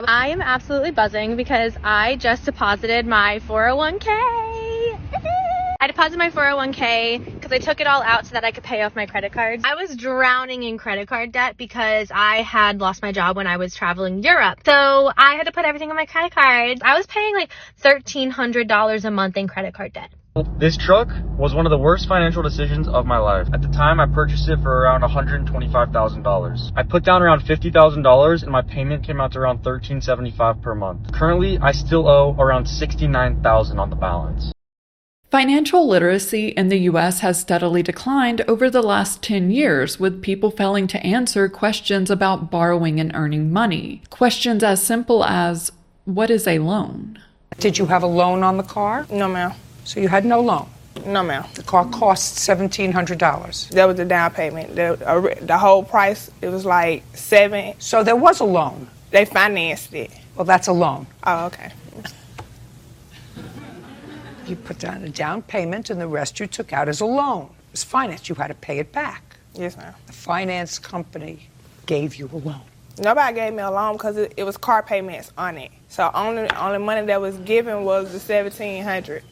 I am absolutely buzzing because I just deposited my 401k. I deposited my 401k because I took it all out so that I could pay off my credit cards. I was drowning in credit card debt because I had lost my job when I was traveling Europe. So I had to put everything on my credit cards. I was paying like $1,300 a month in credit card debt. This truck was one of the worst financial decisions of my life. At the time, I purchased it for around $125,000. I put down around $50,000 and my payment came out to around $1,375 per month. Currently, I still owe around $69,000 on the balance. Financial literacy in the U.S. has steadily declined over the last 10 years, with people failing to answer questions about borrowing and earning money. Questions as simple as, what is a loan? Did you have a loan on the car? No, ma'am. So you had no loan? No, ma'am. The car cost $1,700. That was the down payment. The whole price, it was like $7,000. So there was a loan? They financed it. Well, that's a loan. Oh, okay. You put down a down payment and the rest you took out as a loan. It was financed. You had to pay it back. Yes, ma'am. The finance company gave you a loan. Nobody gave me a loan because it was car payments on it. So only money that was given was the $1,700.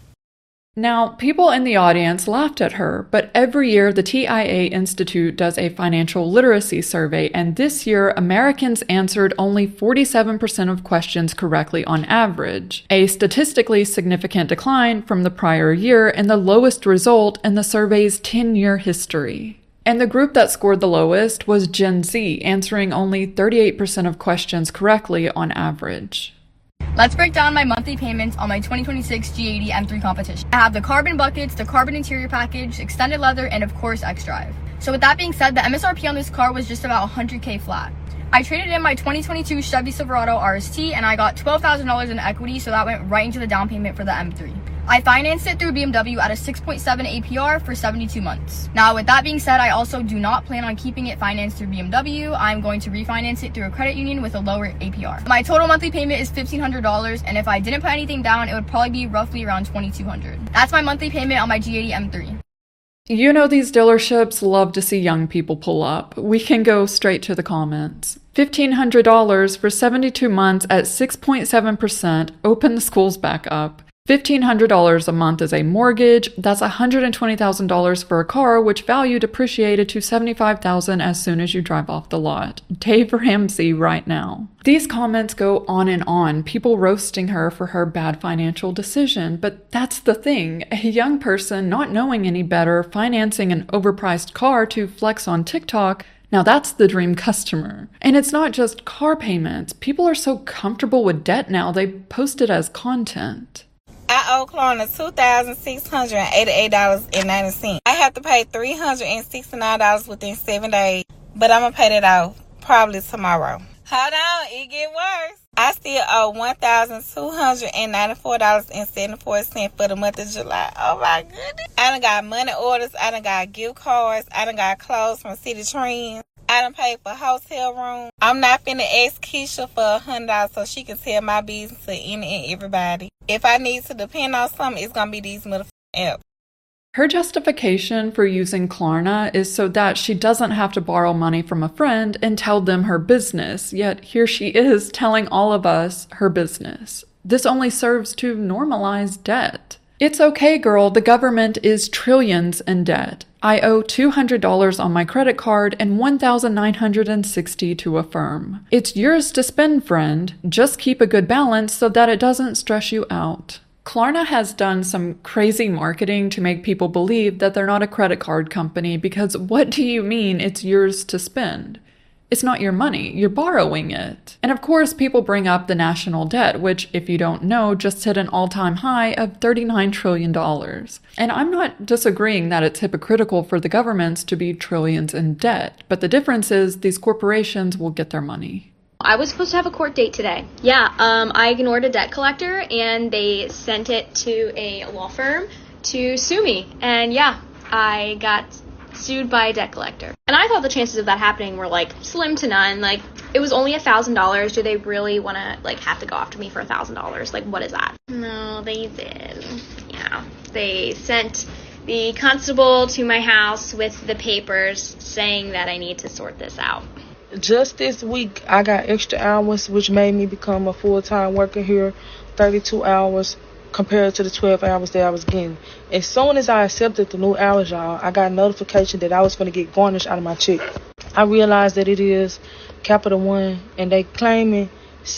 Now, people in the audience laughed at her, but every year the TIAA Institute does a financial literacy survey, and this year Americans answered only 47% of questions correctly on average, a statistically significant decline from the prior year and the lowest result in the survey's 10-year history. And the group that scored the lowest was Gen Z, answering only 38% of questions correctly on average. Let's break down my monthly payments on my 2026 G80 M3 competition. I have the carbon buckets, the carbon interior package, extended leather, and of course X-Drive. So with that being said, the MSRP on this car was just about $100K flat. I traded in my 2022 Chevy Silverado RST and I got $12,000 in equity, so that went right into the down payment for the M3. I financed it through BMW at a 6.7 APR for 72 months. Now, with that being said, I also do not plan on keeping it financed through BMW. I'm going to refinance it through a credit union with a lower APR. My total monthly payment is $1,500, and if I didn't put anything down, it would probably be roughly around $2,200. That's my monthly payment on my G80 M3. You know these dealerships love to see young people pull up. We can go straight to the comments. $1,500 for 72 months at 6.7%, open the schools back up. $1,500 a month is a mortgage. That's $120,000 for a car, which value depreciated to $75,000 as soon as you drive off the lot. Dave Ramsey right now. These comments go on, people roasting her for her bad financial decision. But that's the thing. A young person not knowing any better, financing an overpriced car to flex on TikTok. Now that's the dream customer. And it's not just car payments. People are so comfortable with debt now, they post it as content. I owe Klarna $2,688.90. I have to pay $369 within 7 days, but I'm going to pay that off probably tomorrow. Hold on, it get worse. I still owe $1,294.74 for the month of July. Oh my goodness. I done got money orders. I done got gift cards. I done got clothes from City Trends. I done paid for hotel room. I'm not finna ask Keisha for $100 so she can tell my business to any and everybody. If I need to depend on something, it's gonna be these motherfucking apps. Her justification for using Klarna is so that she doesn't have to borrow money from a friend and tell them her business, yet here she is telling all of us her business. This only serves to normalize debt. It's okay, girl, the government is trillions in debt. I owe $200 on my credit card and $1,960 to Affirm. It's yours to spend, friend. Just keep a good balance so that it doesn't stress you out. Klarna has done some crazy marketing to make people believe that they're not a credit card company, because what do you mean it's yours to spend? It's not your money, you're borrowing it. And of course, people bring up the national debt, which, if you don't know, just hit an all-time high of $39 trillion. And I'm not disagreeing that it's hypocritical for the governments to be trillions in debt, but the difference is these corporations will get their money. I was supposed to have a court date today. Yeah, I ignored a debt collector and they sent it to a law firm to sue me. And yeah, I got sued by a debt collector. And I thought the chances of that happening were like slim to none. Like, it was only $1,000. Do they really want to like have to go after me for $1,000? Like, what is that? No, they did. Yeah, they sent the constable to my house with the papers saying that I need to sort this out. Just this week, I got extra hours, which made me become a full-time worker here, 32 hours compared to the 12 hours that I was getting. As soon as I accepted the new hours, y'all, I got a notification that I was going to get garnished out of my check. I realized that it is Capital One, and they claiming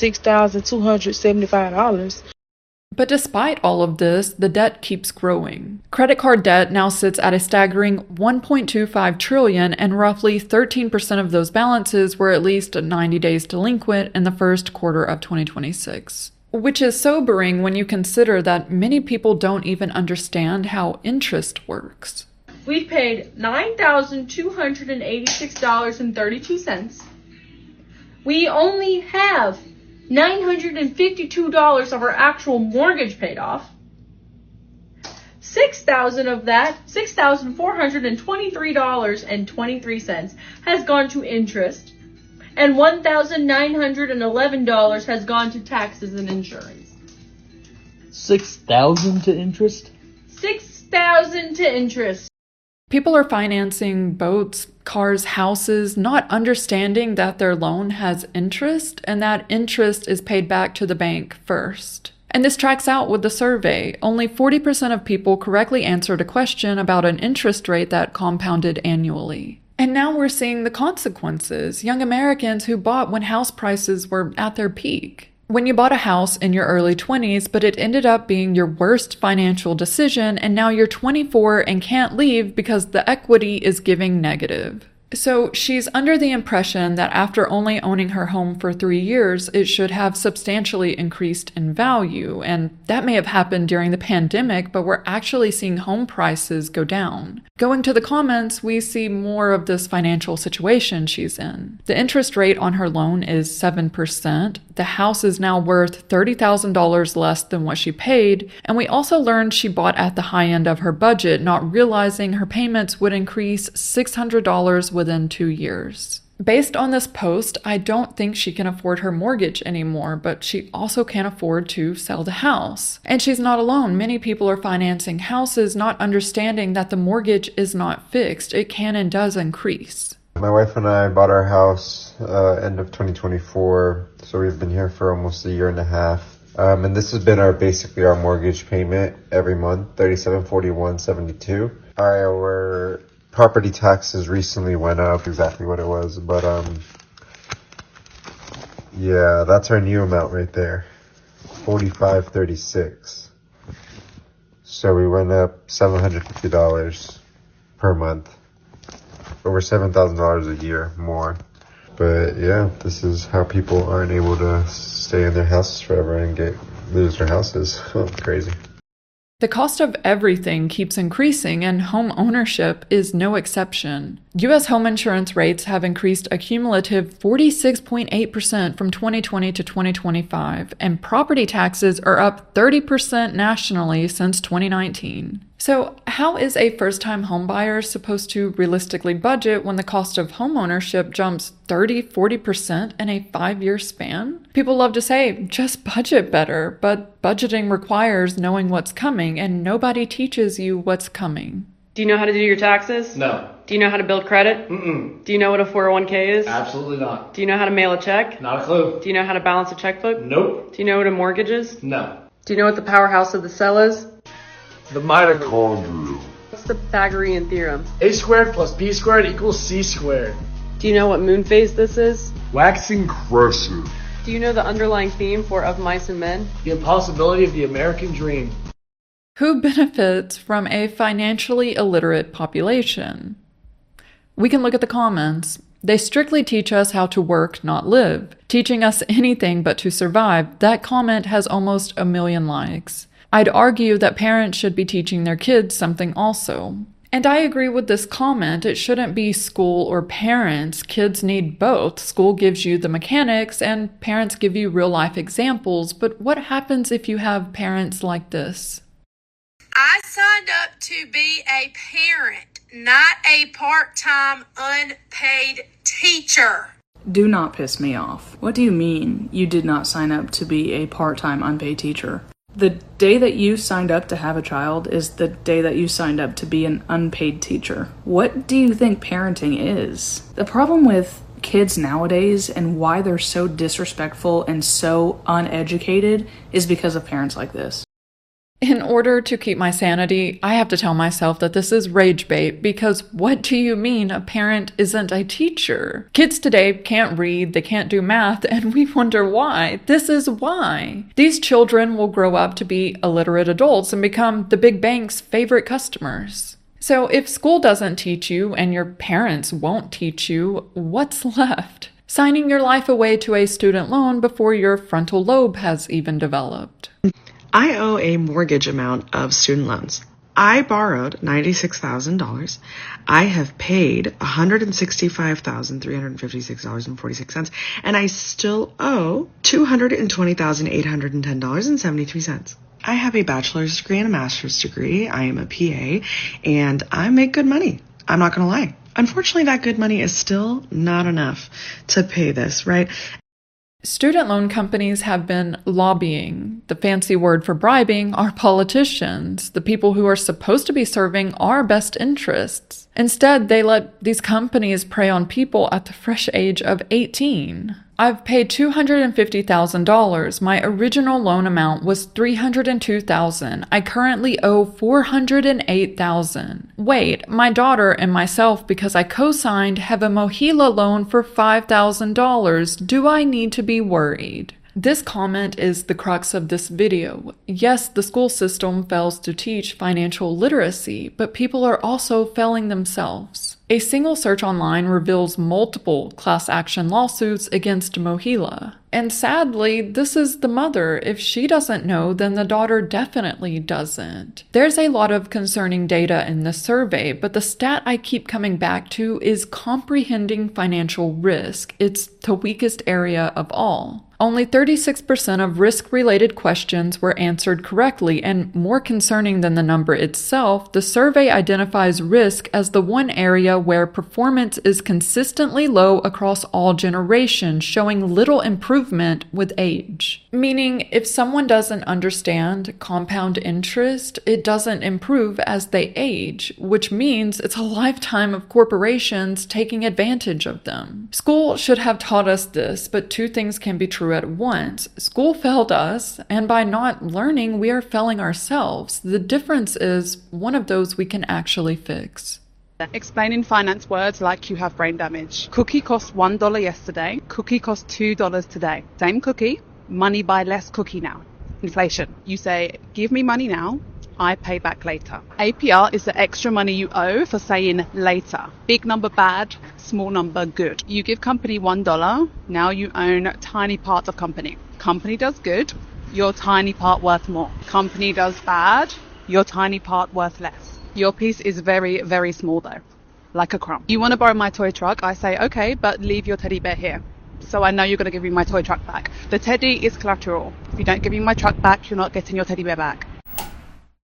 $6,275. But despite all of this, the debt keeps growing. Credit card debt now sits at a staggering $1.25 trillion, and roughly 13% of those balances were at least 90 days delinquent in the first quarter of 2026. Which is sobering when you consider that many people don't even understand how interest works. We've paid $9,286.32. We only have $952 of our actual mortgage paid off. $6,000 of that, $6,423.23 has gone to interest, and $1,911 has gone to taxes and insurance. $6,000 to interest? $6,000 to interest. People are financing boats, cars, houses, not understanding that their loan has interest and that interest is paid back to the bank first. And this tracks out with the survey. Only 40% of people correctly answered a question about an interest rate that compounded annually. And now we're seeing the consequences. Young Americans who bought when house prices were at their peak. When you bought a house in your early 20s, but it ended up being your worst financial decision, and now you're 24 and can't leave because the equity is giving negative. So she's under the impression that after only owning her home for 3 years, it should have substantially increased in value. And that may have happened during the pandemic, but we're actually seeing home prices go down. Going to the comments, we see more of this financial situation she's in. The interest rate on her loan is 7%. The house is now worth $30,000 less than what she paid. And we also learned she bought at the high end of her budget, not realizing her payments would increase $600 within 2 years. Based on this post, I don't think she can afford her mortgage anymore, but she also can't afford to sell the house. And she's not alone. Many people are financing houses, not understanding that the mortgage is not fixed. It can and does increase. My wife and I bought our house end of 2024, so we've been here for almost a year and a half. And this has been basically our mortgage payment every month, $37.41.72. Our property taxes recently went up, exactly what it was, but yeah, that's our new amount right there, $45.36. So we went up $750 per month, over $7,000 a year more. But yeah, this is how people aren't able to stay in their houses forever and lose their houses. Crazy. The cost of everything keeps increasing, and home ownership is no exception. U.S. home insurance rates have increased a cumulative 46.8% from 2020 to 2025, and property taxes are up 30% nationally since 2019. So how is a first-time homebuyer supposed to realistically budget when the cost of homeownership jumps 30-40% in a 5-year span? People love to say, just budget better, but budgeting requires knowing what's coming, and nobody teaches you what's coming. Do you know how to do your taxes? No. Do you know how to build credit? Mm-mm. Do you know what a 401k is? Absolutely not. Do you know how to mail a check? Not a clue. Do you know how to balance a checkbook? Nope. Do you know what a mortgage is? No. Do you know what the powerhouse of the cell is? The mitochondria. What's the Pythagorean theorem? A squared plus b squared equals c squared. Do you know what moon phase this is? Waxing crescent. Do you know the underlying theme for Of Mice and Men? The impossibility of the American dream. Who benefits from a financially illiterate population? We can look at the comments. They strictly teach us how to work, not live. Teaching us anything but to survive. That comment has almost 1 million likes. I'd argue that parents should be teaching their kids something also. And I agree with this comment. It shouldn't be school or parents. Kids need both. School gives you the mechanics and parents give you real-life examples. But what happens if you have parents like this? I signed up to be a parent, not a part-time unpaid teacher. Do not piss me off. What do you mean you did not sign up to be a part-time unpaid teacher? The day that you signed up to have a child is the day that you signed up to be an unpaid teacher. What do you think parenting is? The problem with Kids nowadays and why they're so disrespectful and so uneducated is because of parents like this. In order to keep my sanity, I have to tell myself that this is rage bait because what do you mean a parent isn't a teacher? Kids today can't read, they can't do math, and we wonder why. This is why. These children will grow up to be illiterate adults and become the big bank's favorite customers. So if school doesn't teach you and your parents won't teach you, what's left? Signing your life away to a student loan before your frontal lobe has even developed. I owe a mortgage amount of student loans. I borrowed $96,000. I have paid $165,356.46, and I still owe $220,810.73. I have a bachelor's degree and a master's degree. I am a PA, and I make good money. I'm not going to lie. Unfortunately, that good money is still not enough to pay this, right? Student loan companies have been lobbying. The fancy word for bribing are politicians, the people who are supposed to be serving our best interests. Instead, they let these companies prey on people at the fresh age of 18. I've paid $250,000. My original loan amount was $302,000. I currently owe $408,000. Wait, my daughter and myself, because I co-signed, have a MOHELA loan for $5,000. Do I need to be worried? This comment is the crux of this video. Yes, the school system fails to teach financial literacy, but people are also failing themselves. A single search online reveals multiple class action lawsuits against MOHELA. And sadly, this is the mother. If she doesn't know, then the daughter definitely doesn't. There's a lot of concerning data in this survey, but the stat I keep coming back to is comprehending financial risk. It's the weakest area of all. Only 36% of risk-related questions were answered correctly, and more concerning than the number itself, the survey identifies risk as the one area where performance is consistently low across all generations, showing little improvement with age. Meaning, if someone doesn't understand compound interest, it doesn't improve as they age, which means it's a lifetime of corporations taking advantage of them. School should have taught us this, but two things can be true at once. School failed us, and by not learning, we are failing ourselves. The difference is one of those we can actually fix. Explain in finance words like you have brain damage. Cookie cost $1 yesterday. Cookie cost $2 today. Same cookie, money buy less cookie now. Inflation. You say, give me money now, I pay back later. APR is the extra money you owe for saying later. Big number bad, small number good. You give company $1, now you own tiny parts of company. Company does good, your tiny part worth more. Company does bad, your tiny part worth less. Your piece is very, very small though, like a crumb. You want to borrow my toy truck, I say, okay, but leave your teddy bear here. So I know you're going to give me my toy truck back. The teddy is collateral. If you don't give me my truck back, you're not getting your teddy bear back.